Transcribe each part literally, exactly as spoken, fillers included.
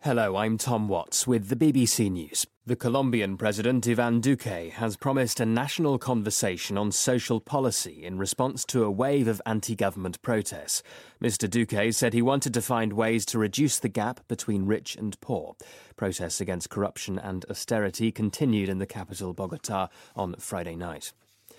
Hello, I'm Tom Watts with the B B C News. The Colombian President Iván Duque has promised a national conversation on social policy in response to a wave of anti-government protests. Mister Duque said he wanted to find ways to reduce the gap between rich and poor. Protests against corruption and austerity continued in the capital, Bogotá, on Friday night.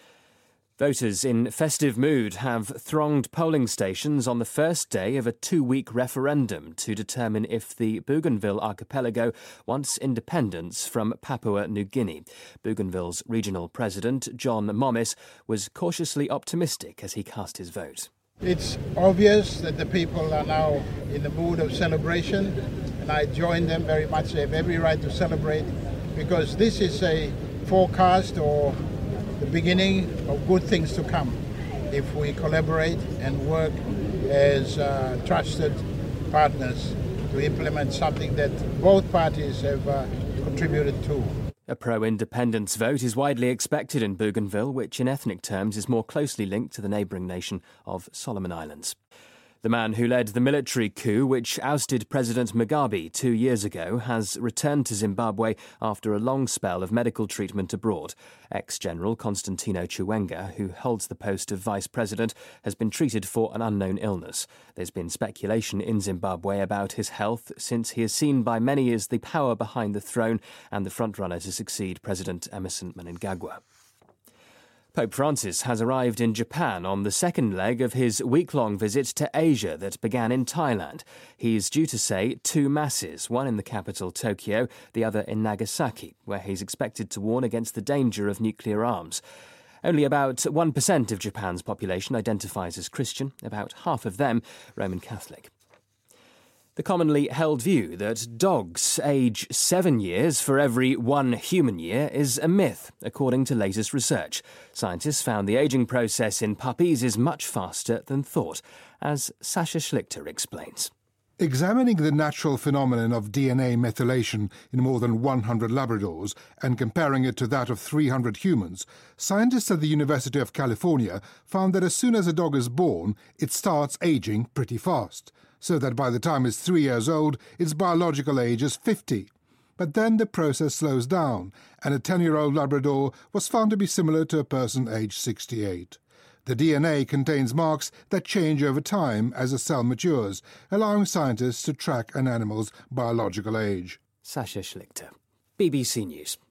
Voters in festive mood have thronged polling stations on the first day of a two-week referendum to determine if the Bougainville archipelago wants independence from Papua New Guinea. Bougainville's regional president, John Momis, was cautiously optimistic as he cast his vote. It's obvious that the people are now in the mood of celebration, and I join them very much. They have every right to celebrate because this is a forecast or the beginning of good things to come if we collaborate and work as uh, trusted partners to implement something that both parties have uh, contributed to. A pro-independence vote is widely expected in Bougainville, which in ethnic terms is more closely linked to the neighbouring nation of Solomon Islands. The man who led the military coup which ousted President Mugabe two years ago has returned to Zimbabwe after a long spell of medical treatment abroad. Ex-General Constantino Chiwenga, who holds the post of vice president, has been treated for an unknown illness. There's been speculation in Zimbabwe about his health since he is seen by many as the power behind the throne and the frontrunner to succeed President Emmerson Mnangagwa. Pope Francis has arrived in Japan on the second leg of his week-long visit to Asia that began in Thailand. He's due to say two masses, one in the capital, Tokyo, the other in Nagasaki, where he's expected to warn against the danger of nuclear arms. Only about one percent of Japan's population identifies as Christian, about half of them Roman Catholic. The commonly held view that dogs age seven years for every one human year is a myth, according to latest research. Scientists found the aging process in puppies is much faster than thought, as Sasha Schlichter explains. Examining the natural phenomenon of D N A methylation in more than one hundred Labradors and comparing it to that of three hundred humans, scientists at the University of California found that as soon as a dog is born, it starts aging pretty fast, so that by the time it's three years old, its biological age is fifty. But then the process slows down, and a ten-year-old Labrador was found to be similar to a person aged sixty-eight. The D N A contains marks that change over time as a cell matures, allowing scientists to track an animal's biological age. Sasha Schlichter, B B C News.